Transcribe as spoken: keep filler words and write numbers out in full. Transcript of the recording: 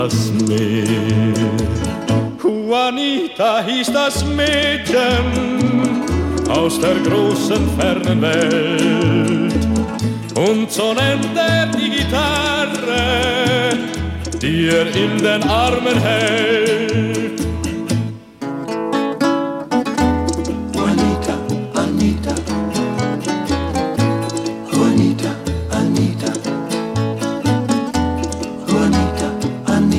das Meer. Juanita hieß das Mädchen aus der großen fernen Welt, und so nennt er die Gitarre, die er in den Armen hält.